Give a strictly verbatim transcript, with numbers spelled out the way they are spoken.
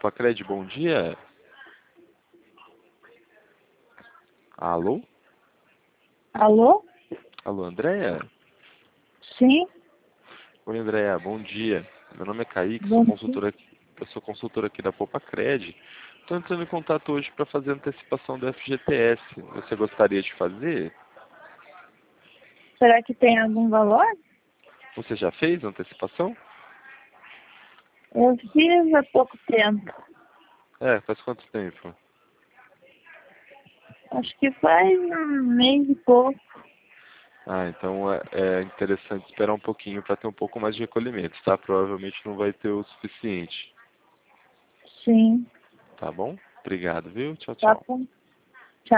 Popacred, bom dia. Alô? Alô? Alô, Andréia? Sim, Oi, Andréia, bom dia. Meu nome é Kaique, sou bom dia. consultor aqui, eu sou consultor aqui da Popacred. Estou entrando em contato hoje para fazer a antecipação do F G T S. Você gostaria de fazer? Será que tem algum valor? Você já fez a antecipação? Eu fiz há pouco tempo. É, faz quanto tempo? Acho que faz um mês e pouco. Ah, então é, é interessante esperar um pouquinho para ter um pouco mais de recolhimento, tá? Provavelmente não vai ter o suficiente. Sim, Tá bom? Obrigado, viu? Tchau, tá tchau. bom.